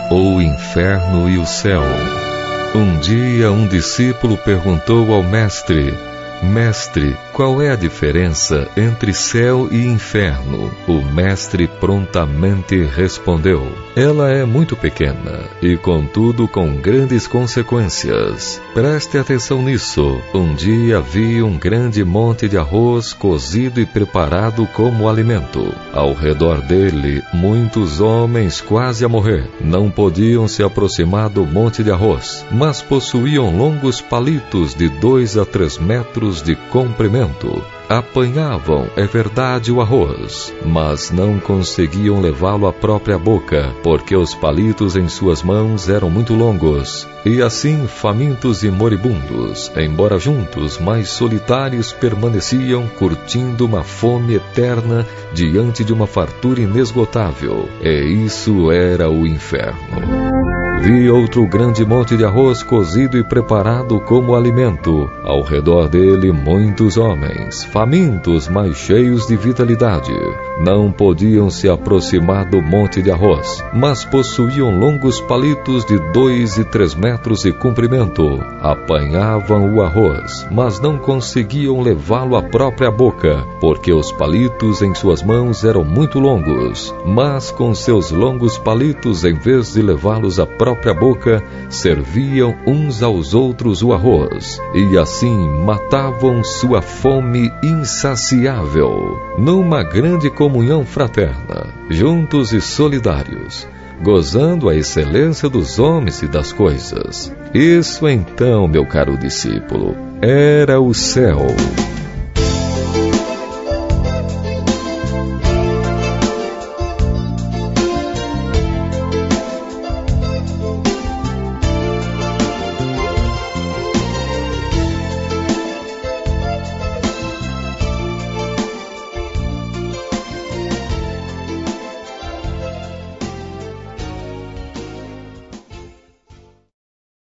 O inferno e o céu. Um dia um discípulo perguntou ao mestre: Mestre, qual é a diferença entre céu e inferno? O mestre prontamente respondeu: ela é muito pequena e, contudo, com grandes consequências. Preste atenção nisso. Um dia vi um grande monte de arroz cozido e preparado como alimento. Ao redor dele, muitos homens quase a morrer. Não podiam se aproximar do monte de arroz, mas possuíam longos palitos de 2 a 3 metros de comprimento. Apanhavam, é verdade, o arroz, mas não conseguiam levá-lo à própria boca, porque os palitos em suas mãos eram muito longos. E assim, famintos e moribundos, embora juntos, mas solitários, permaneciam curtindo uma fome eterna diante de uma fartura inesgotável. E isso era o inferno. Vi outro grande monte de arroz cozido e preparado como alimento. Ao redor dele, muitos homens, famintos, mas cheios de vitalidade. Não podiam se aproximar do monte de arroz, mas possuíam longos palitos de 2 e 3 metros de comprimento. Apanhavam o arroz, mas não conseguiam levá-lo à própria boca, porque os palitos em suas mãos eram muito longos. Mas com seus longos palitos, em vez de levá-los à própria boca, serviam uns aos outros o arroz, e assim matavam sua fome insaciável, numa grande comunhão fraterna, juntos e solidários, gozando a excelência dos homens e das coisas. Isso então, meu caro discípulo, era o céu.